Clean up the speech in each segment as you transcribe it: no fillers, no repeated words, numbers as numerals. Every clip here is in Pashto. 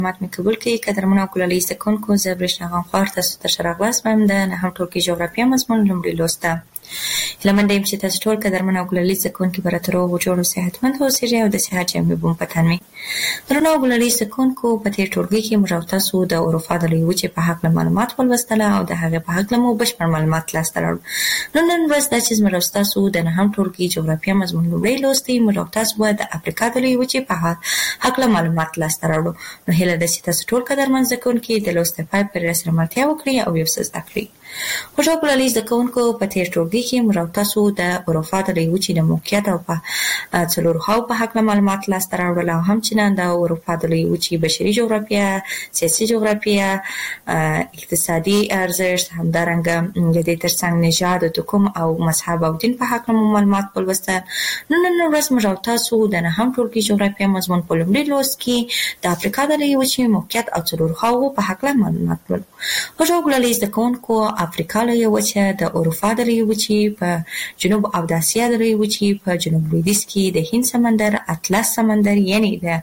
معلومات مې قبول کړي قدرمنو او کلالي زده کوونکو زه برېښنا غنخوار تاسو ته ښه راغلاست وایم د نهم ټولګي جغرافیه مضمون لومړی لوست ته. هیله مننه یم چې تاسو ټول قدرمن او کلالي زده کوونکي به راته روغ جوړ او صحتمند اوسئ او د صحت جامې به مو په تن وي. درنو او کلالي زده کوونکو په تېر ټولګي کې موږ او تاسو د اروپا د لویې وچې په هکله معلومات ولوستله او د هغې په هکله مو بشپړ معلومات لاسته راوړل. نن ورځ دا چې زموږ او ستاسو د نهم ټولګي جغرافیه مضمون لومړی لوست دی موږ او تاسو به د افریقا د لویې وچې په هکله معلومات لاسته راوړو. نو هیله ده چې تاسو ټول قدرمن زده کوونکي د لوست تر پای پورې راسره ملتیا وکړئ او یو څه زده کړئ. خوږو کلالي زده کوونکو په تېر ټولګي کې موږ او تاسو د اروپا د لویې وچې د موقعیت او په څلورو خواوو په هکله معلومات لاسته راوړل او همچنان د اروپا د لویې وچې بشري جغرافیه، سیاسي جغرافیه، اقتصادي ارزښت، همدارنګه د دې ترڅنګ نژاد، توکم او مذهب او دین په هکله مو معلومات ولوستل. نن ورځ موږ او تاسو د نهم ټولګي جغرافیه مضمون په لومړي لوست کې د افریقا د لویې وچې موقعیت او څلورو خواوو په هکله معلومات ولرو. خوږو کلالي زده کوونکو افریقا لویې وچه د اروپا د لویې وچې په جنوب او د اسیا د لویې وچې په جنوب لویدیځ کې د هند سمندر، اطلس سمندر یعنی د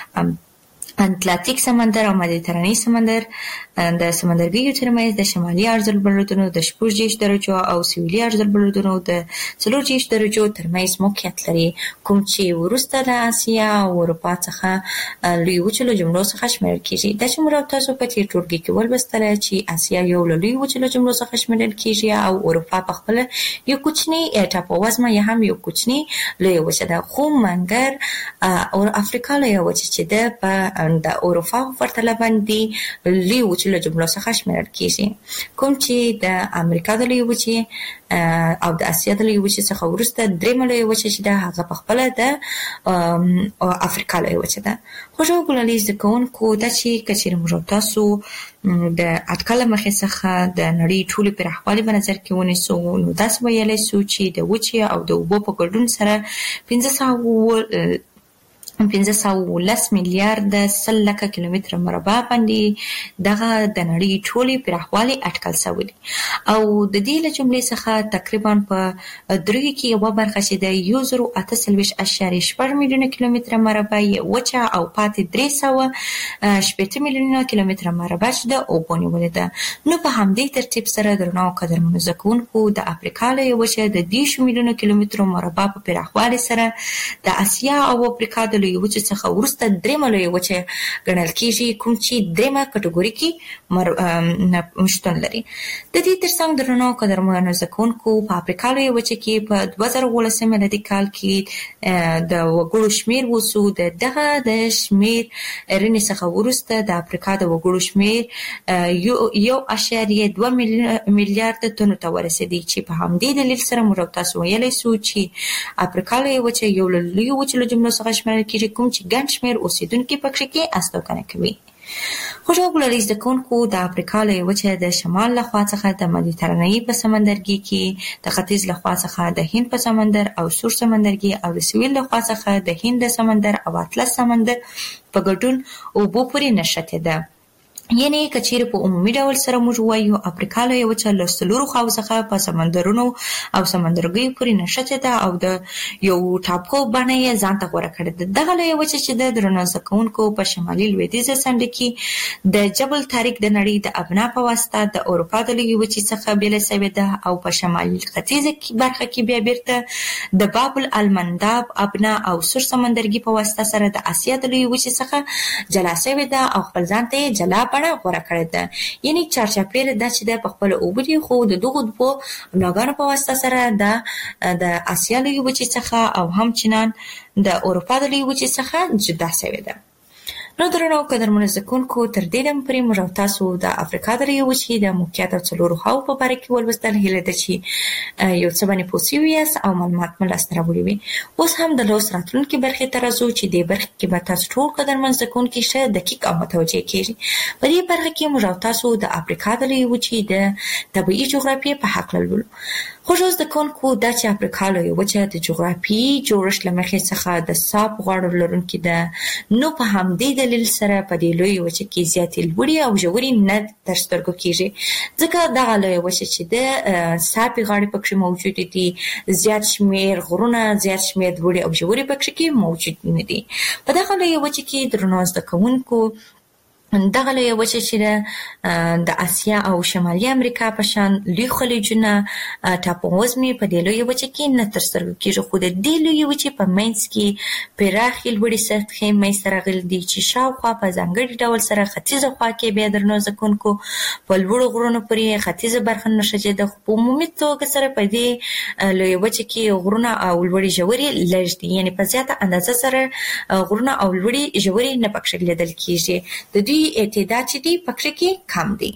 اتلانتیک سمندر او مدیترانې سمندر د سمندرګیو ترمنځ د شمالي عرضالبلدونو د 6.6 درجو او سویلي عرضالبلدونو د 4.6 درجو ترمنځ موقعیت لري، کوم چې وروسته د اسیا او اروپا څخه لویې وچې له جملو څخه شمیرل کیږي. دا چې موږ او تاسو په تېر ټولګي کې ولوستله چې اسیا یو له لویې وچې له جملو څخه شمیرل کیږي او اروپا په خپله یو کوچنی ټاپووزمه یا هم یو کوچنی لویې وچه ده، خو مګر افریقا لویې وچه چې ده په د اروپا په پرتله باندې لویې وچې له جملو څخه شمیرل کیږي، کوم چې د امریکا د لویې وچې او د اسیا د لویې وچې څخه وروسته درېیمه لویې وچه چې ده هغه په خپله د افریقا لویې وچه ده. خوږو کلالي زده کوونکو دا چې که چېرې موږ او تاسو د اټکل له مخې څخه د نړۍ ټولې پراخوالي په نظر کې ونیسو نو داسې ویلی سو چې د وچې او د اوبو په ګډون سره 510 میلیارده 100 لکه کیلومتره مربع باندې دغه د نړۍ ټولې پراخوالی اټکل شوی دی او د دې له جملې څخه تقریبا په دریو کې یوه برخه چې د 1038.8 میلیونه کیلومتره مربع وچه او پاتې 380 میلیونه کیلومتره مربع چې د اوبو نیولې ده. نو په همدې ترتیب سره درنو او قدرمنو زده کوونکو د افریقا لویې وچه د 10 میلیونه کیلومترو مربع په پراخوالي سره د اسیا او افریقا د لویې وچې څخه وروسته درېیمه لویې وچه ګڼل کیږي، کوم چې درېیمه کټګوري کې شتون لري. د دې ترڅنګ درنو او قدرمنو زده کوونکو په افریقا لویې وچه کې په 2019 میلادي کال کې د وګړو شمېر وسو د دغه د شمېرنې څخه وروسته د افریقا د وګړو شمېر 1.2 میلیارده تنو ته ورسېدی چې په همدې دلیل سره موږ تاسو ویلی سو چې افریقا لویې وچه یو له لویو وچو له جملو څخه شمیرل کیږي، کوم چې ګڼ شمېر اوسېدونکي پکې کې استوګنه کوي. خوږو کلالي زده کوونکو د افریقا لویې وچه د شمال له خوا څخه د مدیترانې په سمندرګي کې، د ختیځ له خوا څخه د هند په سمندر او سور سمندرګي او د سویل له خوا څخه د هند سمندر او اطلس سمندر په ګډون اوبو پورې نښتې ده. یعنی که چېرې په عمومي ډول سره موږ ووایو افریقا لویې وچه له څلورو خواوو څخه په سمندرونو او سمندرګیو پورې نښتې ده او د یو ټاپو بڼه یې ځان ته غوره کړې ده. دغه لویې وچه چې د درنو زده کوونکو په شمالي لویدیځه څنډه کې د جبل طارق د نړۍ د ابنا په واسطه د اروپا د لویې وچې څخه بېله شوې ده او په شمالي ختیځه برخه کې بیا بیرته د باب المنداب ابنا او سور سمندرګي په واسطه سره د اسیا د لویې وچې څخه جلا شوې ده او خپل ځان ته یې جلا غوره کړې ده. یعنی چارچاپیره ده چې د په خپل اوبه دي خو د دغو دوو بناګانو په واسطه سره د اسیا لویې وچې څخه او همچنان د اروپا د لویې وچې څخه جدا شوې ده. نو درنو او قدرمنو زده کوونکو تر دې دمه پورې موږ او تاسو د افریقا د لویې وچې د موقعیت او څلورو خواوو په باره کې ولوستل. هیله ده چې یو څه باندې پوه سوي یاست او معلومات مو لاسته راوړي وي. اوس هم د لوست راتلونکې برخې ته راځو چې دې برخې کې به تاسو ټول قدرمن زده کوونکي ښه دقیق او متوجه کېږي. په دې برخه کې موږ او تاسو د افریقا د لویې وچې د طبیعي جغرافیې په هکله لولو. خوږو زده کوونکو دا چې افریقا لویې وچه د جغرافیایي جوړښت له مخې څخه د صاف غاړو لرونکې ده، نو په همدې دلیل سره په دې لویې وچه کې زیاتې لوړې او ژورې نه تر سترګو کېږي، ځکه دغه لویې وچه چې ده صافې غاړې پکې موجودې دي، زیات شمېر غرونه، زیات شمېر لوړې او ژورې پکې موجود نه دي. په دغه لویې وچه کې درنو زده کوونکو دغه لویه وچه چې د اسیا او شمالي امریکا په شان لوی خلیجونه ټاپووزمې په دې لویه وچه کې نه ترسره کېږي، خو د دې لویې وچې په منځ کې پراخې لوړې سطحې منځته راغلي دي چې شاوخوا په ځانګړي ډول سره ختیځه خوا کې بیا درنو زده کوونکو په لوړو غرونو پورې ختیځه برخه نښتې ده، خو په عمومي توګه سره په دې لویه وچه کې غرونه او لوړې ژورې لږ دي، یعنې په زیاته اندازه سره غرونه او لوړې ژورې نه پکښې لیدل کېږي. د دوی تعداد چې دی پکښې کې کم دی.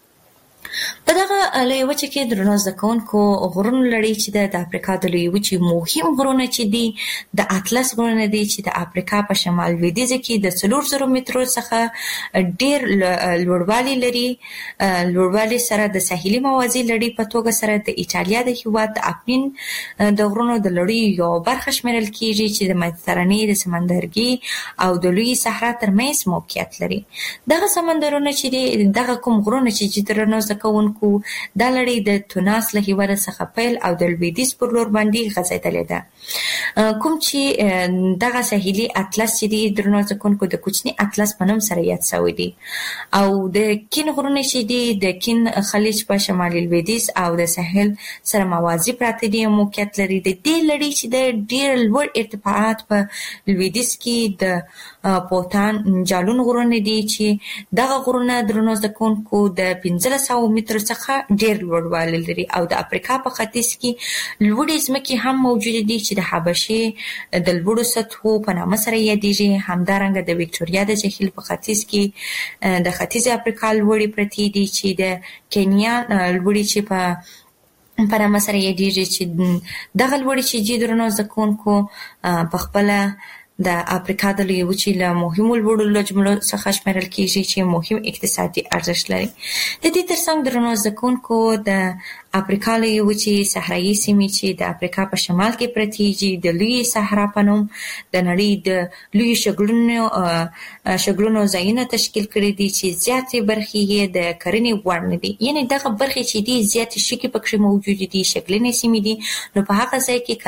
په دغه لویه وچه کې درنو زده کوونکو غرونو لړۍ چې ده د افریقا د لویې وچې مهم غرونه چې دي د اطلس غرونه دي چې د افریقا په شمال لویدیځه کې د 4000 مترو څخه ډېر لوړوالی لري. لوړوالي سره د ساحلي موازي لړۍ په توګه سره د ایټالیا د هېواد د اپنین د غرونو د لړۍ یو برخه شمیرل کېږي چې د مدیترانې د سمندرګي او د لویې صحرا ترمنځ موقعیت لري. دغه سمندرونه چې دي دغه کوم غرونه چې درنو زده کوونکو دا لړۍ د تونس له هېواده څخه پیل او د لویدیځ پر لور باندې غځېدلې ده، کوم چې دغه ساحلي اطلس چې دي درنو زده کوونکو د کوچني اطلس په نوم سره یاد شوی دی، او د کین غرونه چې دي د کین خلیج په شمالي لویدیځ او د ساحل سره موازي پراته دي موقعیت لري. د دې لړۍ چې د ډېر لوړ ارتفاعات په لویدیځ کې د پوتان جالون غرونه دي چې دغه غرونه درنو زده کوونکو د 1500 مترو څخه ډېر لوړوالی لري، او د افریقا په ختیځ کې لوړې ځمکې هم موجودې دي چې د حبشې د لوړو سطحو په نامه سره یادېږي. همدارنګه د ویکټوریا د جهیل په ختیځ کې د ختیځې افریقا لوړې پرتې دي چې د کینیا لوړې چې په نامه سره یادېږي، چې دغه لوړې چې دي درنو زده کوونکو په خپله د افریقا د لویې وچې له مهمو لوړو جملو څخه شمیرل کېږي چې مهم اقتصادي ارزښت لري. د دې ترڅنګ درنو زده کوونکو د افریقا لویې وچې صحرایي سیمې چې د افریقا په شمال کې پرتې دي د لویې صحرا په نوم د نړۍ د لویو شګلونو ځایونه تشکیل کړي دي چې زیاتې برخې یې د کرنې وړ نه دي، یعنې دغه برخې چې دي زیاتې شګې پکښې موجودې دي، شګلنې سیمې دي، نو په هغه ځای کې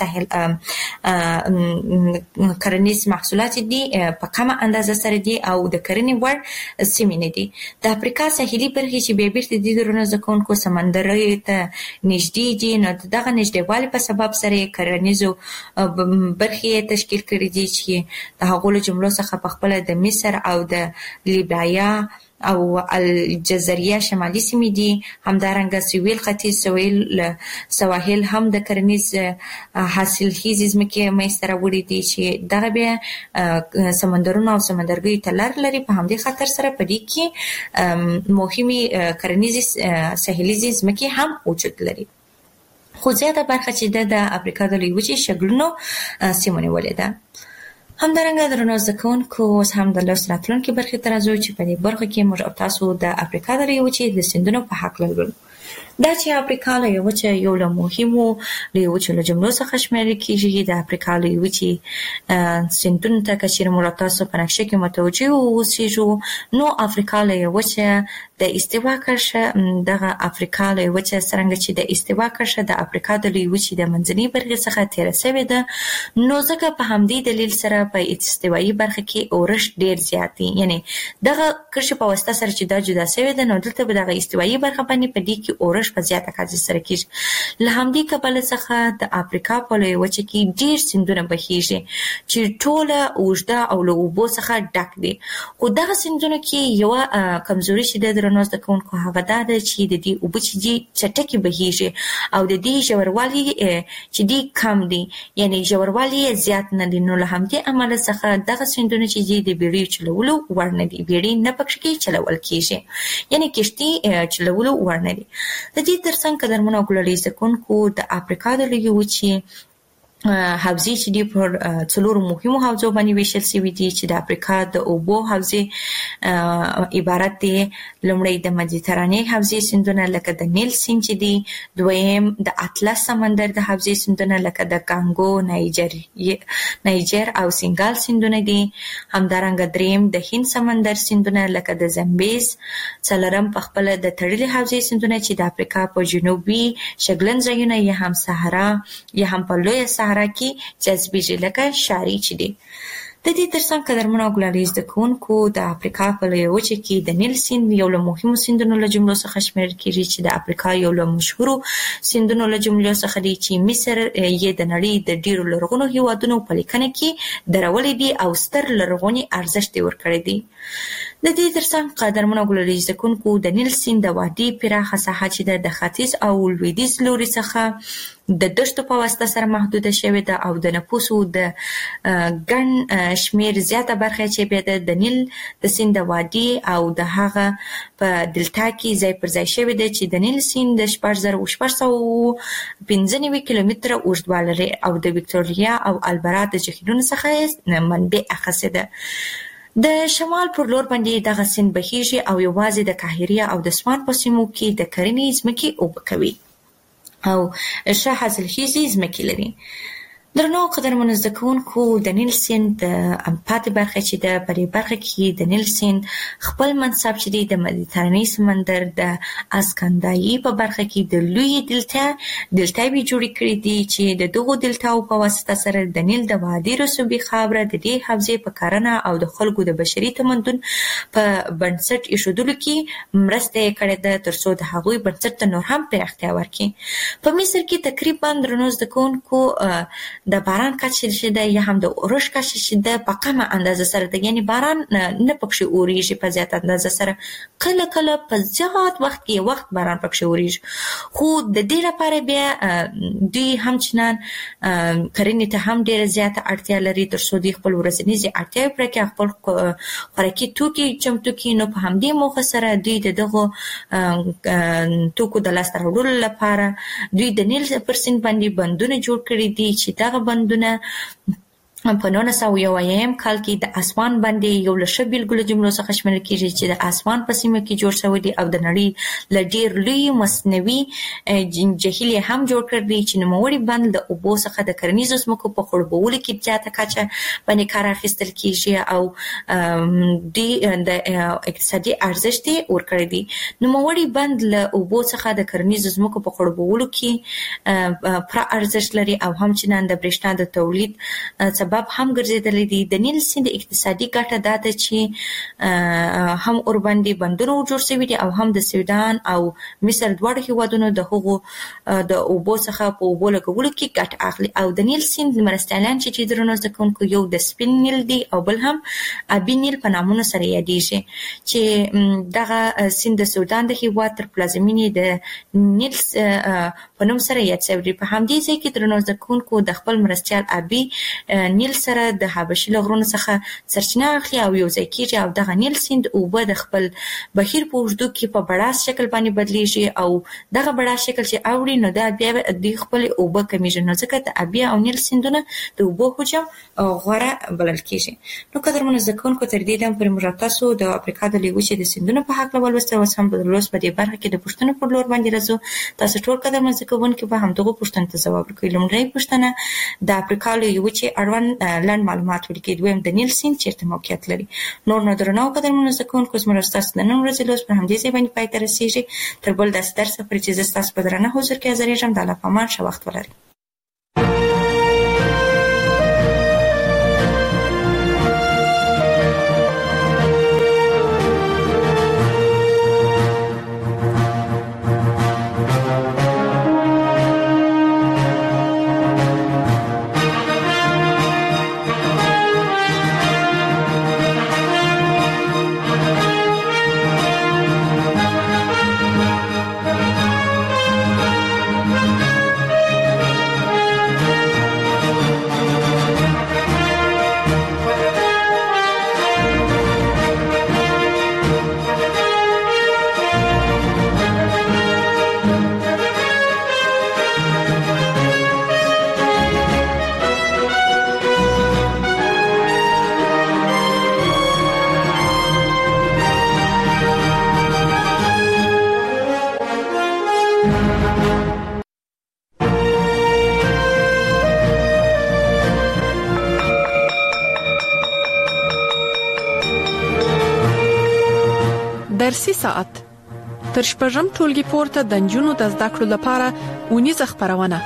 کرنیز محصولات دي په کمه اندازه سره دي او د کرنې وړ سیمې نه دي. د افریقا ساحلي برخې چې بیا بیرته دي درنو زده کوونکو سمندري ته نږدې دي، نو دغه نږدېوالي په سبب سره کرنیزو برخې تشکیل کړي دي چې د هغو له جملو څخه په خپله د مصر او د لیبیا او الجزیره شمالي سیمې دي. همدارنګه سویل ختیځ سواحل هم د کرنیز حاصلخیزې ځمکې منځته راوړي دي چې دغه بیا سمندرونه او سمندرګیو ته لار لري. په همدې خاطر سره په دې کې مهمې کرنیزې ساحلیزې ځمکې هم وجود لري، خو زیاته برخه چې د افریقا د لویې وچې شګلنو سیمو نیولې ده. همدارنګه درنو زده کوونکو اوس هم د لوست راتلونکې برخې ته راځو چې په دې برخه کې موږ او تاسو د افریقا د لویې وچې د سیندونو په هکله لولو. دا چې افریقا لویه وچه یو له مهمو لویو وچو له جملو څخه شمیرل کېږي. د افریقا لویې وچې سیندونو ته که چېرې موږ تاسو په نقشه کې متوجه واوسېږو، نو افریقا لویه وچه د استوا کرښه، دغه افریقا لویه وچه څرنګه چې د استوا کرښه د افریقا د لویې وچې د منځنۍ برخې څخه تېره شوې ده، نو ځکه په همدې دلیل سره په استوایي برخه کې اورښت ډېر زیات دی، یعنې دغه کرښې په واسطه سره چې دا جدا شوې ده، نو دلته به دغه استوایي برخه باندې په دې کې اورښت په زیاته کچه سره کېږي. له همدې کبله څخه د افریقا په لویه وچه کې ډېر سیندونه بهیږي چې ټوله اوږده او له اوبو څخه ډک دي، خو دغه سیندونو کې یوه کمزوري چې ده درنو زده کوونکو هغه دا ده چې د دې اوبه چې دي چټکې بهیږي او د دې ژوروالی چې دي کم دي، یعنې ژوروالی یې زیات نه دي. نو له همدې امله څخه دغه سیندونه چې دي د بیړیو چلولو وړ نه دي، بیړۍ نه پکښې چلول کېږي، یعنې کښتۍ چلولو وړ نه دي. د دې ترڅنګ قدرمنو او ګلالي زده کوونکو د افریقا د لویې وچې حوزې چې دي پر څلورو مهمو حوزو باندې ویشل شوي دي چې د افریقا د اوبو حوزې عبارت دي. لومړی د مدیترانې حوزې سیندونه لکه د نیل سیند چې دي، دویم د اطلس سمندر د حوزې سیندونه لکه د کانګو، نایجر او سینګال سیندونه دي. همدارنګه دریم د هند سمندر سیندونه لکه د زمبیز. څلورم په خپله د تړلې حوزې سیندونه چې د افریقا په جنوبي شګلن ځایونه یا هم صحرا یا هم په لویه صحرا کې جذبېږي لکه شاري چې دي. د د دې ترڅنګ قدرمنو او ګلالي زده کوونکو د افریقا په لویه وچه کې د نیل سیند یو له مهمو سیندونو له جملو څخه شمیرل کیږي چې د افریقا یو له مشهورو سیندونو له جملو څخه دی چې مصر یې د نړۍ د ډیرو لرغونو هیوادونو په لیکنه کې درولې دي او ستر لرغوني ارزښت یې ورکړی دی. د دې ترڅنګ قدرمنو او ګلالي زده کوونکو د نیل سیند د وادي پراخه ساحه چې د ختیځ او لویدیځ لوري څخه د دښتو په واسطه سره محدوده شوې ده او د نفوسو د ګڼ شمیر زیاته برخه چې بیا د نیل د سیند د وادي او د هغه په دلتا کې ځای پر ځای شوې ده چې د نیل سیند د 4695 کیلومتره اوږدوالی لري او د وکټوریا او البرا د جهیلونو څخه منبع اخیستې ده. د شمال پر لور باندې دغه سیند بهیږي او یوازې د قاهره او د سوان په سیمو کې د کرنې ځمکې اوبه کوي او ښه حاصلخیزې ځمکې لري. درنو قدرمنو زده کوونکو د نیل سیند د پاتې برخه چې د په دې برخه کې د نیل سیند خپل منصب چې د مدیترانې سمندر د اسکندایي په برخه کې د لوی دلتاوي جوړې کړې دي چې د دغو دلتاو په واسطه سره د نیل د وادي رسوبي خاوره د دې حوزې په کرنه او د خلکو د بشري تمدن په بنسټ ایښودلو کې مرسته کړې ده ترڅو د هغوی بنسټ ته نور هم پراختیا ورکړي. په مصر کې تقریبا درنو زده کوونکو د باران کچه چې ده یا هم د اورښت کچه چې ده په کمه اندازه سره ده، یعنی باران نه پکښې اورېږي په زیات اندازه سره، کله کله په زیات وخت کې وخت باران پکښې اورېږي، خو د دې لپاره بیا دوی همچنان کرنې ته هم ډېره زیاته اړتیا لري ترڅو دوی خپل ورځنیزې اړتیاوې پوره کړي، خپل خوراکي توکي چمتو کړي. نو په همدې موخه سره دوی د دغو توکو د لاسته راوړلو لپاره دوی د نیل پر سیند باندې بندونه جوړ کړي دي چې دغه بندونه په 1901 کال کې د اسوان باندې یو له ښه بېلګو له جملو څخه شمیرل کېږي چې د اسوان په سیمه کې جوړ شوی دی او د نړۍ له ډېر لوی مصنوعي جهیل یې هم جوړ کړی دی چې نوموړی بند د اوبو څخه د کرنیزو ځمکو په خړوبولو کې زیاته کچه باندې کار اخیستل کېږي او د اقتصادي ارزښت یې ورکړی دی. نوموړی بند له اوبو څخه د کرنیزو ځمکو په خړوبولو کې پوره ارزښت لري او همچنان د برېښنا د تولید سبب هم ګرځېدلی دی. د نیل سیند اقتصادي ګټه دا ده چې هم ورباندې بندونه جوړ شوي دي او هم د سودان او مصر دواړو هیوادونو د هغو د اوبو څخه په اوبو لګولو کې ګټه اخلي. او د نیل سیند مرستیالان چې درنو زده کوونکو یو د سپین نیل دی او بل هم ابي نیل په نامونو سره یادېږي چې دغه سیند د سودان د هیواد تر پلازمینې د نیل په نوم سره یاد شوی دی. په همدې ځای کې درنو زده کوونکو د خپل مرستیال ابي نیل سره د حبشي له غرونو څخه سرچینه اخلي او یو ځای کېږي او دغه نیل سیند اوبه د خپل بهیر په اوږدو کې په بړاس شکل باندې بدلیږي او دغه بړاس شکل چې اوړي نو دا بیا د خپل اوبه کمیږي، نو ځکه د ابي او نیل سیندونه د اوبو حجم غوره بلل کېږي. نو قدرمنو زده کوونکو تر دې دمه پورې موږ تاسو د افریقا د لویې وچې د سیندونو په هکله ولوستل. اوس هم په لوست په دې برخه کې د پوښتنو پر لور باندې راځو. تاسو ټول قدرمن زده کوونکي به همدغو پوښتنو ته ځواب ورکوئ. لومړۍ پوښتنه د افریقا لویې وچې اړوند لنډ معلومات ولیکئ. دویم د نیل سیند چیرته موقعیت لري. نور نو درنو قدرمنو زده کوونکو زموږ ستاسو د نن ورځې لوست په همدې ځای باندې پای ته رسېږي. تر بل داسې درسه پورې چې زه ستاسو په درنه حضور کې حاضرېږم، د الله په امان ښه وخت ولرئ. درسي ساعت تر شپږم ټولګي پورته د نجونو د زده کړو لپاره اونیزه خپرونه.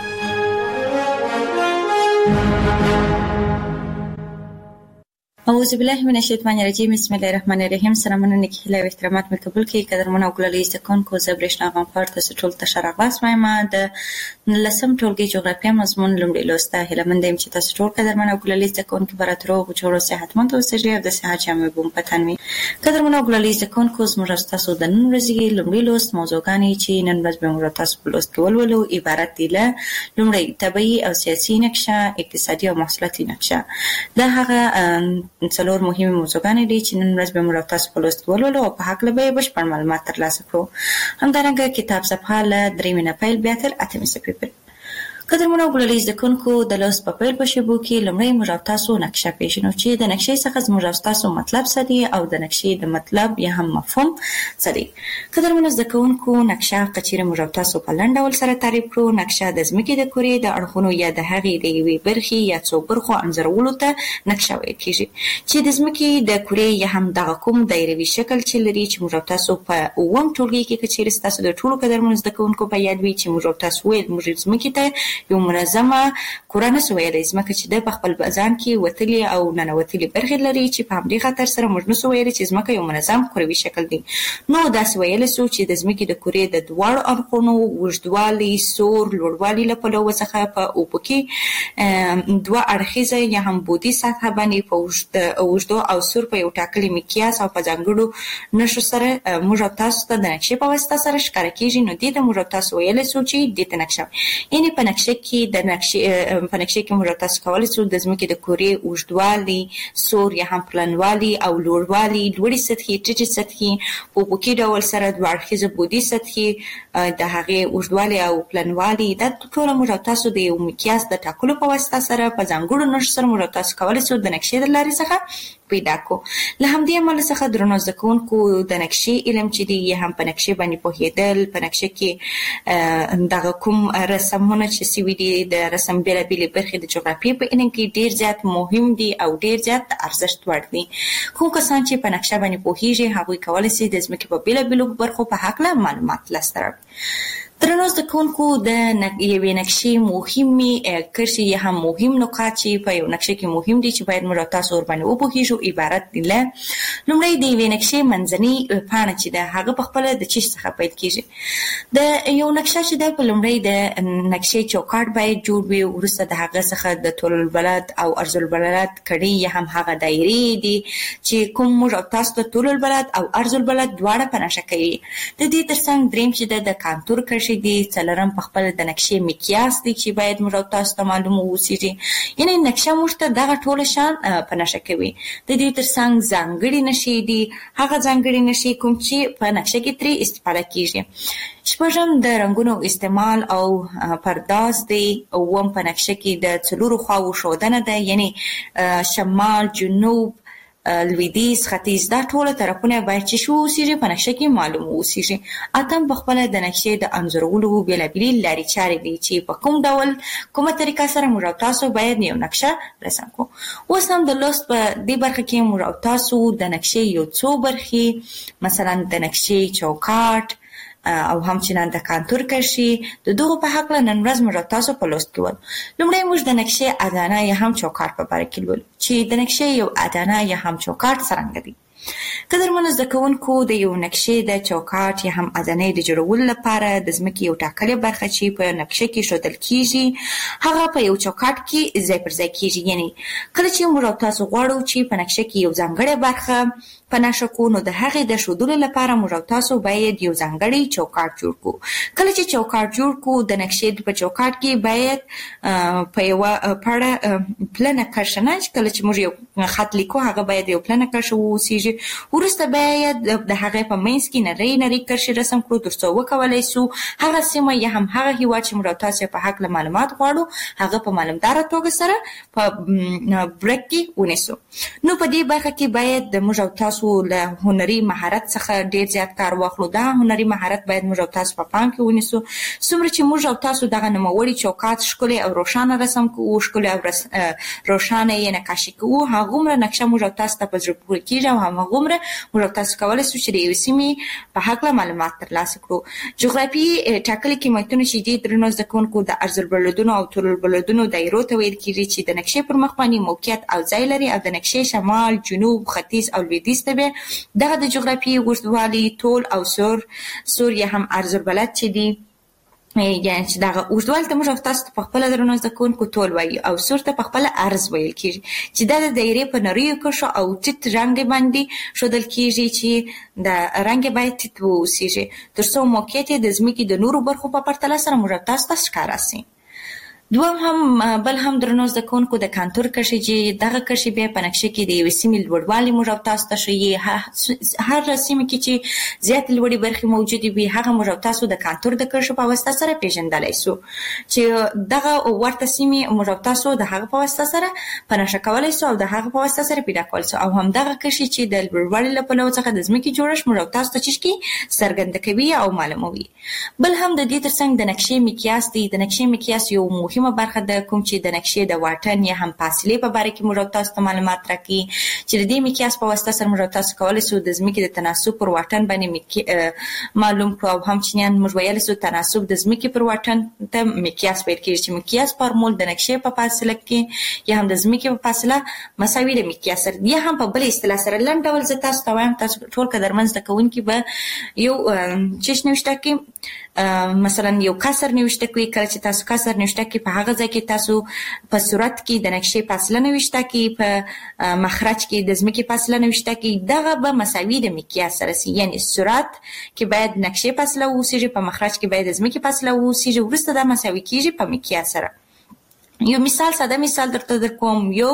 اعوذ بالله من الشیطان الرجیم. بسم الله الرحمن الرحیم. سلامونه نیکی له احترامات مې قبول کړئ. قدرمن او ګلالي زکونکو زبرشنا غنفر تاسو ټول ته شرغاس وایم. د لسم ټولګي جغرافیه مضمون لومړی لوسته هله مندم چې تاسو ټول قدرمن او ګلالي زکونکو براترو او جوړو صحتمند اوسئ او د صحت جامع بوم پتن وي. قدرمن او ګلالي زکونکو زموږ تاسو د نن ورځې لومړی لوست موضوعګانی چې نن ورځ به موږ تاسو په لوست کې ولولو عبارت دي له لومړی طبيعي او سیاسي نقشه، اقتصادي او محصولاتي نقشه. دا هغه څلور مهمه موضوعګانې دي چې نن ورځ به موږ تاسو په لوست ولولو او په حق له به بشپړ معلومات ترلاسه کړو. همدارنګه کتاب صفحه له 3 نه پیل بیا تر 8 صفحې پورې. قدرمن او ګلالي زکونکو د لوست په پیل په شیبو کې لومړی موږ تاسو نقشه پیژنو چې د نقشې څخه موږ تاسو مطلب څه دی او د نقشې د مطلب یا هم مفهوم څه دی. قدرمن زکونکو نقشه کچېره موږ تاسو په لاندې ډول سره تعریف کړو. نقشه د ځمکې د کورې د اړخونو یا د هغې د یوې برخې یا څو برخو انځورولو ته نقشه ویل کېږي چې د ځمکې د کورې یا هم دغه کوم دایروي شکل چې لري چې موږ تاسو په اووم ټولګي کې کچېره تاسو د ټولو قدرمن زکونکو په یاد وي چې موږ تاسو ویل موږ ځمکې ته یو منظمه کورانه سویلې ځمکه چې د خپل ځان کې وتلي او ننوتلي برخې لري چې په همدې خاطر سره موږ نو سویلې چې ځمکه یو منظم کروي شکل دی. نو دا سویلې سو چې د ځمکې د کورې د دواړو اړخونو وژدوالي، سور، لوړوالي له پلوه څخه په اوپو کې دوه اړخیزه یا هم بودي سطحه باندې په وژدو او سور په یو ټاکلي مقیاس او په ځانګړو نښو سره موږ تاسو ته د نقشې په واسطه سره ښکاره کېږي. نو دې ته موږ تاسو ویلې سو چې دې ته نقشه یعنی په نقشه کې د نقشې کې موږ تاسو کولی شو د ځمکې د کورې اوږدوالي، سور یا هم پلنوالي او لوړوالي، لوړې سطحې، ټیټې سطحې په افقي ډول سره دوه اړخیزه بودي سطحې د هغې اوږدوالي او پلنوالي دا ټوله موږ تاسو د یو مقیاس د ټاکلو په واسطه سره په ځانګړو نښو سره موږ تاسو کولی شو د نقشې د لارې څخه پیدا کو. له همدې امله څخه درنو زکونکو د نقشې علم چې دی یا هم په نقشې باندې پوهېدل، په نقشې کې دغه کوم رسمونه چې سوي دي د رسم بېلابېلې برخې د جغرافیې په علم کې ډېر زیات مهم دي او ډېر زیات ارزښت وړ دي. کوم کسان چې په نقشه باندې پوهېږي هغوی کولی شي د ځمکې په بېلابېلو برخو په هکله معلومات لاسته راوړي. درنو زکونکو د یوې نقشې مهمې کرښې یا هم مهم نقاط چې په یو نقشه کې مهم دي چې باید موږ تاسو ورباندې وپوهېږو عبارت دي له لومړی د یوې نقشې منځنۍ پاڼه چې ده هغه په خپله د چیش څخه پیل کېږي. د یو نقشه چې ده په لومړی د نقشې چوکاټ باید جوړ وي، وروسته د هغه څخه د طول البلد او عرض البلد کړۍ یا هم هغه دایرې دي چې کوم موږ تاسو ته طول البلد او عرض البلد دواړه په نښه کوي. د دې ترڅنګ دریم چې ده د کانتور کرښې دي، څلورم په خپل د نقشې مقیاس دی چې باید موږ تاسو ته معلوم واوسېږي. یعنې نقشه موږ ته دغه ټوله شیان په نښه کوي. د دې ترڅنګ ځانګړي نښې دي، هغه ځانګړي نښې کوم چې په نقشه کې ترې استفاده کېږي. شپږم د رنګونو استعمال او پرداز دی. اووم په نقشه کې د څلورو خواوو ښودنه ده، یعنې شمال، جنوب، لویدیځ، ختیځ دا ټوله طرفونه باید چې شو اوسېږي په نقشه کې معلوم اوسېږي. اتم په خپله د نقشې د انځورولو بېلابېلې لارې چارې دي چې په کوم ډول کومه طریقه سره موږ تاسو باید یو نقشه رسم کړو. اوس هم د لوست په دې برخه کې موږ تاسو د نقشې یو څو برخې مثلا د نقشې چوکاټ او همچنان د کانتور کرښې د دغو په هکله نن ورځ موږ تاسو په لوست کې ولولو. لومړی موږ د نقشې ادانه یا هم چوکاټ په باره کې لولو چې د نقشې یو ادانه یا هم چوکاټ څرنګه دی. قدرمنو زده کوونکو د یو نقشې د چوکاټ یا هم ادانې د جوړولو لپاره د ځمکې یو ټاکلې برخه چې په نقشه کې ښودل کېږي هغه په یو چوکاټ کې ځای پر ځای کېږي. یعنې کله چې موږ تاسو غواړو چې په نقشه کې یو ځانګړې برخه په نښه کړو نو د هغې د ښودلو لپاره موږ تاسو باید یو ځانګړی چوکاټ جوړ کړو. کله چې چوکاټ جوړ کړو د نقشې په چوکاټ کې باید په یوه پړه پلنه کرښه نه، کله چې موږ یو خط لیکو هغه باید یو پلنه کرښه واوسېږي. وروسته باید د هغې په منځ کې نرۍ نرۍ کرښې رسم کړو تر څو وکولی شو هغه سیمه یا هم هغه هېواد چې موږ تاسو په هکله معلومات غواړو هغه په معلومداره توګه سره په برک کې ونیسو. نو په دې برخه کې باید د موږ تاسو تاسو له هنري مهارت څخه ډیر زیات کار واخلو. دا هنري مهارت باید موږ او تاسو په پام کې ونیسو. څومره چې موږ او تاسو دغه نوموړي چوکاټ ښکلي او روښانه رسم کوو، ښکلي او روښانه یې نقاشي کوو، هغومره نقشه موږ او تاسو ته په زړه پورې کېږي او هغومره موږ او تاسو کولی شو چې د یوې سیمې په هکله معلومات ترلاسه کړو. جغرافیایي ټاکلي قیمتونه چې دي درنو زده کوونکو د عرض‌البلدونو او طول‌البلدونو دایرو ته ویل کېږي چې د نقشې پر مخ باندې موقعیت او ځای لري او د نقشې شمال، جنوب، ختیځ او لویدیځ ته به دغه د جغرافیایي اوږدوالي طول او سور یا هم عرض‌البلد چې دي، یعنې چې دغه اوږدوالي ته موږ او تاسو ته په خپله درنو زده کوونکو طول وایي او سور ته په خپله عرض ویل کېږي، چې دا د دایرې په نریو کرښو او ټیټ رنګ باندې ښودل کېږي چې د رنګ باید ټیټ واوسیږي تر څو موقعیت یې د ځمکې د نورو برخو په پرتله سره موږ او تاسو ته ښکاره سي. بل هم درنو زده کوونکو د کانتور کرښې چې دغه کرښې بیا په نقشه کې د یوې سیمې لوړوالی موږ او تاسو ته ښیي. هر سیمه کې چې زیاتې لوړې برخې موجودې وي هغه موږ او تاسو د کانتور د کرښو په واسطه سره پیژندلی سو، چې دغه ورته سیمې موږ او تاسو د هغه په واسطه سره په نښه کولی سو او د هغه په واسطه سره پیدا کولی سو، او همدغه کرښې چې د لوړوالي له پلوه څخه د ځمکې جوړښت موږ او تاسو ته چشکي څرګنده کوي او معلوموي. بل هم د دې ترڅنګ د نقشې مقیاس دی. د نقشې مقیاس یو مهمه برخه ده کوم چې د نقشې د واټن یا هم فاصلې په باره کې موږ او تاسو ته معلومات راکوي، چې د دې مقیاس په واسطه سره موږ او تاسو کولی سو د ځمکې د تناسب پر واټن باندې معلوم کړو، او هم چینیان موږ ویلی سو تناسب د ځمکې پر واټن ته مقیاس ویل کېږي، چې مقیاس فارمول د نقشې په فاصله کې یا هم د ځمکې په فاصله مساوي د مقیاس سره، یا هم په بل اصطلاح سره لنډ ډول زه تاسو ته وایم، تاسو ټول قدرمن زده کوونکي به یو چش نوشته کې مثلا یو کسر نوشته کوي. کله چې تاسو کسر نوشته کې په هغه ځای کې تاسو په صورت کې د نقشې فاصله نوشته کې، په مخرج کې د ځمکې فاصله نوشته کې، دغه به مساوي د مقیاس سره سي. یعنی صورت کې باید نقشې فاصله واوسیږي، په مخرج کې باید د ځمکې فاصله واوسیږي، وروسته دا مساوي کېږي په مقیاس سره. یو مثال، ساده مثال درته درکوم. یو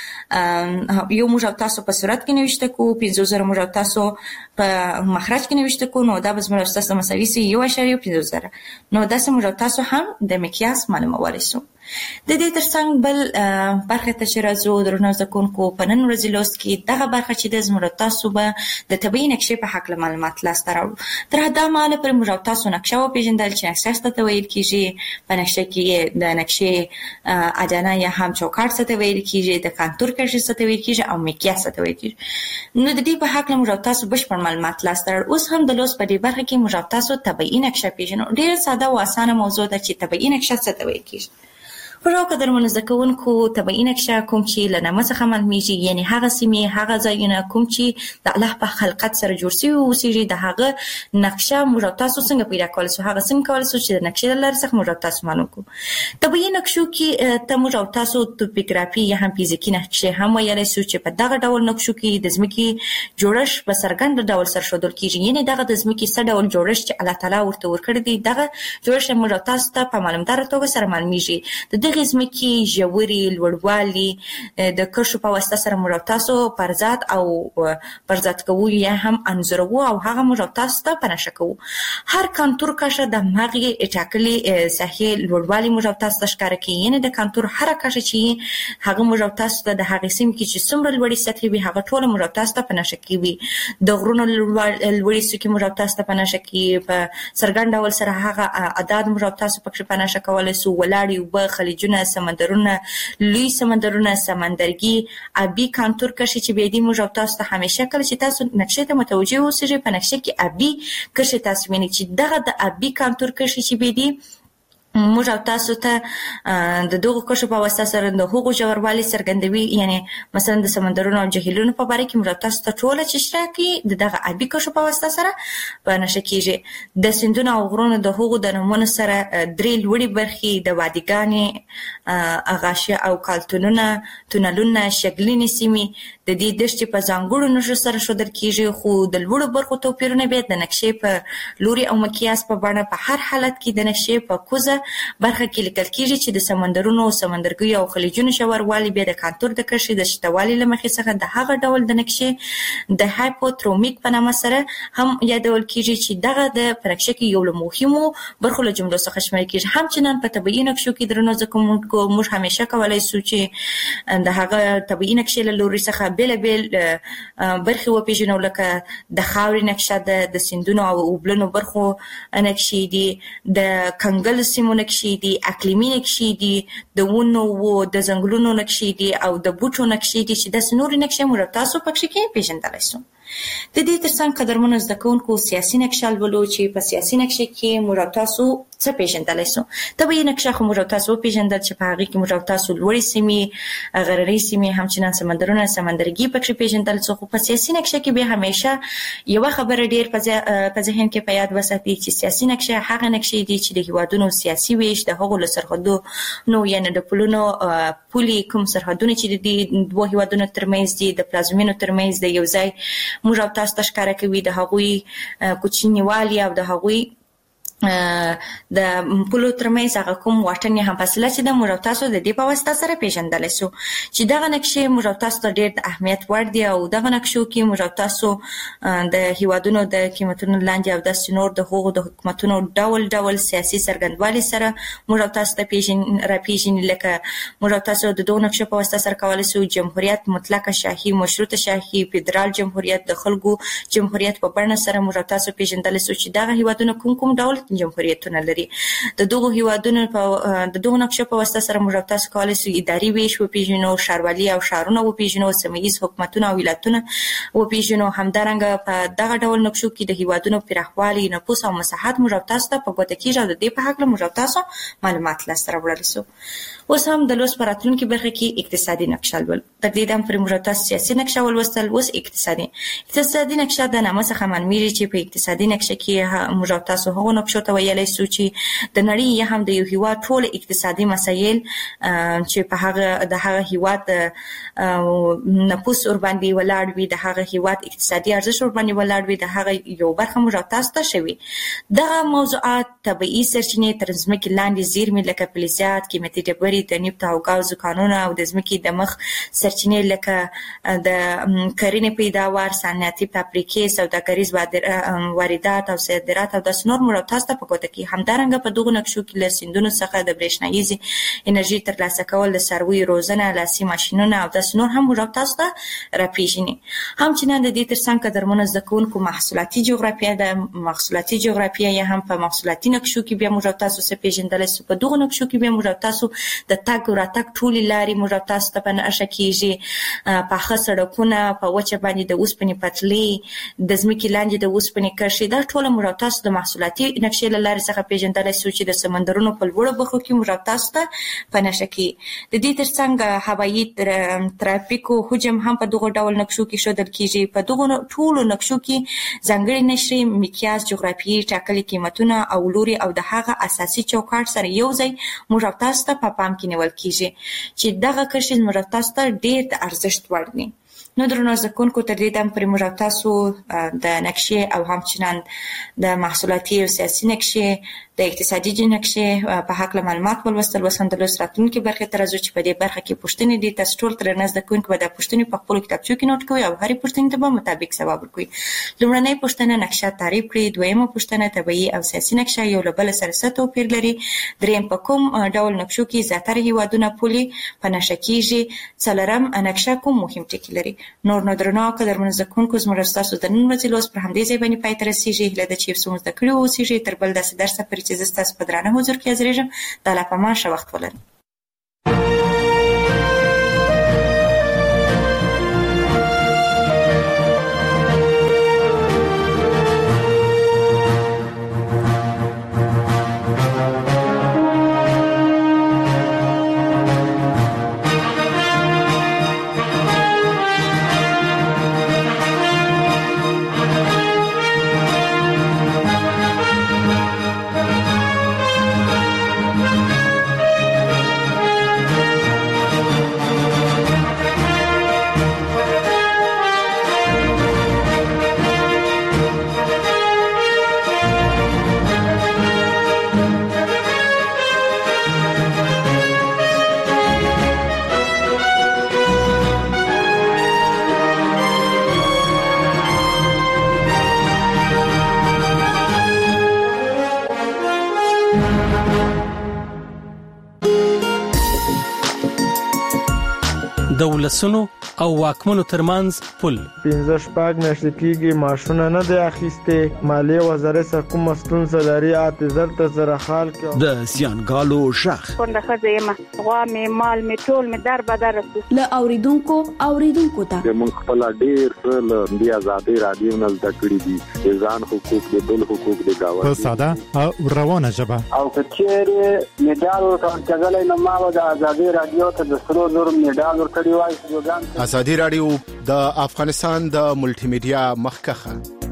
موږ او تاسو په صورت کې نوشته کوو، 50,000 موږ او تاسو په مخرج کې نوشته کوو، نو دا به زموږ او تاسو مساوي سي 1.50,000. نو داسې موږ او تاسو هم د مقیاس معلومولی سو. د دې ترڅنګ بل برخه ته چې راځو درنو زده کوونکو، په نن ورځې لوست کې دغه برخه چې د زموږ او تاسو به د طبیعي نقشې په هکله معلومات لاسته راوړو. تر دا مهاله پورې موږ او تاسو نقشه وپېژندل چې نقشه څه ته ویل کېږي، په نقشه کې د نقشې اډانه یا هم چوکاټ څه ته ویل کېږي، د کانتور کرښې څه ته ویل کېږي او مقیاس څه ته ویل کېږي. نو د دې په هکله موږ او تاسو بشپړ معلومات لاسته راوړو. اوس هم د لوست په دې برخه کې موږ او تاسو طبیعي نقشه پېژنو. ډېره ساده او اسانه موضوع ده چې طبیعي نقشه څه ته ویل کېږي. پرو قدرمنو زده کوونکو، طبیعي نقشه کوم چې له نامه څخه معلومیږي، یعنې هغه سیمې، هغه ځایونه کوم چې د الله په خلقت سره جوړ سوي واوسیږي، د هغه نقشه موږ او تاسو څنګه پیدا کولی سو، هغه څنګه کولی سو چې د نقشې له لارې څخه موږ او تاسو معلوم کړو. طبیعي نقشو کې ته موږ او تاسو توپوګرافي یا هم فزیکي نقشې هم ویلی سو، چې په دغه ډول نقشو کې د ځمکې جوړښت په څرګند ډول سره ښودل کېږي، یعنې دغه د ځمکې څه ډول جوړښت چې الله تعالی ورته ورکړی دی، دغه جوړښت موږ او تاسو ته په معلومداره توګه سره معلومیږي. د دغې ځمکې ژورې، لوړوالي د کرښو په واسطه سره موږ او تاسو پرځات کوو یا هم انځوروو او هغه موږ او تاسو ته په نښه کوو. هر کانتور کرښه د همغې ټاکلې ساحې لوړوالي موږ او تاسو ته ښکاره کوي، یعنې د کانتور هره کرښه چې هغه موږ او تاسو ته د هغې سیمې کې چې څومره لوړې سطحې وي هغه ټوله موږ او تاسو ته په نښه کوي. د غرونو لوړې څوکې موږ او تاسو ته په نښه کوي. په څرګند ډول سره هغه اعداد موږ او تاسو پکې په نښه کولی سو. ولاړې اوبه، خلیجونه، سمندرونه، لوی سمندرونه، سمندرګي، ابي کانتور کرښې چې بیا دي موږ او تاسو ته همیشه کله چې تاسو نقشې ته متوجه اوسئ په نقشې کې ابي کرښې تاسو وینئ چې دغه د ابي کانتور کرښې چې بیا دي موږ او تاسو ته د دغو کرښو په واسطه سره د هغو ژوروالی څرګندوي. یعنې مثلا د سمندرونو او جهیلونو په باره کې موږ او تاسو ته ټوله چشته کوي د دغه ابي کرښو په واسطه سره په نښه کېږي. د سیندونو او غرونو د هغو د نومونو سره 3 لوړې برخې د وادیګانې، غاشیه او کالتونونه، تونلونه، شګلینې سیمې د دې دښتې په ځانګړو نښو سره ښودل کېږي، خو د لوړو برخو توپیرونه بیا د نقشې په لوري او مقیاس په بڼه په هر حالت کې د نقشې په کوزه برخه کې لیکل کیږي چې د سمندرونو سمندرګي او خلیجونو ژوروالی بیا د کانتور د کرښې د شتوالي لمخې څخه د هغه ډول د نقشې د هایپوترومیک په نامه سره هم یادول کیږي چې دغه د پرکشه کې یو له مهمو برخو له جملو څخه شمېرل کیږي. همچنان په طبیعي نقشو کې درنو ځکوونکو موږ همیشه کولای شو چې د هغه طبیعي نقشې له لوري څخه بیل برخې وپیژنو لکه د خاورې نقشه د سیندونو او اوبلنو برخو نقشې دي، د کنګل سیمو نقشې دي، اقلیمي نقشې دي، د ونو و د ځنګلونو نقشې دي او د بوټو نقشې دي چې د نورې نقشې موږ تاسو پکې کې پیژندلای شو. د دې ترڅنګ قدرمنو زده کوونکو سیاسي نقشه لولو چې په سیاسي نقشه کې موږ تاسو څه پیژندلای شو. طبیعي نقشه خو موږ تاسو پیژندل چې په هغه کې موږ تاسو لوړې سیمې، غرنۍ سیمې، همچنان سمندرونه، سمندرګي پکې پیژندل شو. خو په سیاسي نقشه کې به همیشه یو خبره ډیر په ذهن کې په یاد وساتئ چې سیاسي نقشه هغه نقشې دي چې د هیوادونو سیاسي ویش د هغو له سرحدونو یعنې د پولونو پولي کوم سرحدونه چې د دوه هیوادونو ترمنځ دي د پلازمینو ترمنځ د یو ځای موږ تاسو ته ښکاره کوي د هغوی کوچنیوالي او د هغوی د پولو ترمنځ هغه کوم واټن هم فاصله چې د موږ تاسو د دې په واسطه سره پیژندل شو چې دغه نقشې موږ تاسو ته ډېر د اهمیت وړ دي او دغه نقشو کې موږ تاسو د هیوادونو د قیمتونو لاندې او د نور د حقوقو د حکومتونو ډول سیاسي څرګندوالي سره موږ تاسو ته پیژنې لکه موږ تاسو د دوه نقشو په واسطه سره کولای شو جمهوریت، مطلقه شاهي، مشروطه شاهي، فدرال جمهوریت، د خلکو جمهوریت په بڼه سره موږ تاسو پیژندل شو چې دغه هیوادونه کوم ډول جمهوریتونه لري. د دغه هیوادونو په د دغه نقشو په واسطه سره موږ تاسو کولای شو اداري ویش وپیژنو، ښاروالي او ښارونه وپیژنو، سیمه‌ییز حکومتونه او ولایتونه وپیژنو. همدارنګه په دغه ډول نقشو کې د هیوادونو پراخوالی، نفوس او مساحت موږ تاسو ته په ګوته کېږي او د دې په هکله موږ تاسو معلومات لاسته راوړلی شو. اوس هم د لوست په راتلونکي برخه کې اقتصادي نقشه لول. تر دې دم پرې موږ تاسو سیاسي نقشه ولوستل. اوس اقتصادي نقشه د نامه څخه معلومیږي چې په اقتصادي نقشه کې موږ تاسو هغو نقشو ته ویلی شو چې د نړۍ یا هم د یو هیواد ټول اقتصادي مسایل چې په د هغه هیواد نفوس ورباندې ولاړ وي، د هغه هیواد اقتصادي ارزښت ورباندې ولاړ وي، د هغه یو برخه موږ تاسو ته شوي. دغه موضوعات طبیعي سرچینې تر ځمکې لاندې زیرمې لکه فلزات، قیمتي ډبرې، د نفت او ګازو کانونه او د ځمکې د مخ سرچینې لکه د کرنې پیداوار، صنعتي فابریکې، سوداګریز واردات او صادرات او داسې نور موږ تاسو ته په ګوته کې. همدارنګه په دغو نقشو کې له سیندونو څخه د برېښنایي انرژي ترلاسه کول، د څارویو روزنه، لاسي ماشینونه او داسې نور هم موږ تاسو ته راپېژني. همچنان د دې ترڅنګ قدرمنو زده کوونکو محصولاتي جغرافیه ده. محصولاتي جغرافیه یا هم په محصولاتي نقشو کې بیا موږ تاسو څه پیژندلی شو. په دغو نقشو کې بیا موږ تاسو د تګ او راتګ ټولې لارې موږ تاسو ته په نښه کېږي. پاخه سړکونه، په وچه باندې د اوسپنې پټلۍ، د ځمکې لاندې د اوسپنې کرښې، دا ټوله موږ تاسو د محصولاتي نقشې له لارې څخه پیژندلی شو چې د سمندرونو په لوړو برخو کې موږ تاسو ته په نښه کېږي. د دې ترڅنګ هوایي ترافیکو حجم هم په دغو ډول نقشو کې ښودل کېږي. په دغو ټولو نقشو کې ځانګړي نښې، مقیاس، جغرافیایي ټاکلي قیمتونه او لوري او د هغه اساسي چوکاټ سره یو ځای موږ تاسو ته په پام کې نیول کېږي چې دغه کرښې موږ تاسو ته ډېر د ارزښت وړ دي. نو درنو زده کوونکو تر دې دم پرې موږ تاسو د نقشې او همچنان د محصولاتي او سیاسي نقشې، د اقتصادي نقشې په هکله معلومات ولوستل. اوس هم د لوست راتلونکي برخې ته راځو چې په دې برخه کې پوښتنې دي. تاسو ټول درنه زده کوونکي به دا پوښتنې په خپلو کتابچو کې نوټ کوئ او هرې پوښتنې ته به مطابق ځواب ورکوئ. لومړنۍ پوښتنه نقشه تعریف کړئ. دویمه پوښتنه طبیعي او سیاسي نقشه یو له بله سره څه توپیر لري. دریم په کوم ډول نقشو کې زیاتره هیوادونه پولې په نښه کېږي. څلورم نقشه کوم مهم ټکي لري. نور نو درنو قدرمنو زده کوونکو زموږ ستاسو د نن ورځې لوست پر همدې ځای باندې پای ته رسېږي. هیله ده چې یو څه مو زده کړي واوسېږي. تر بل داسې درسه پورې چې زه ستاسو په درانه حضور کې حاضرېږم، د الله په امان ښه وخت ولرئ. د ولسونو او واکمنو ترمنځ پل 15 میاشتې کېږي ماشونه نه دی اخیسته مالیه وزارت سره کوم ستونزه لري اعتذار ته سره حال کې د سیانګالو شخ څنګه خزه غوا می مال می ټول می در بدر له اوریدونکو ته موږ خپل ډیر له دی آزادي رادیو نه زده کړی دي ځان حقوق د بل حقوق د گاوند په ساده او روانه ژبه او کچېره میډال ورکړل نو ما د آزادي رادیو ته د سرو زر میډال ورکړی وای. آزادي رادیو د افغانستان د ملټي میډیا مخکخه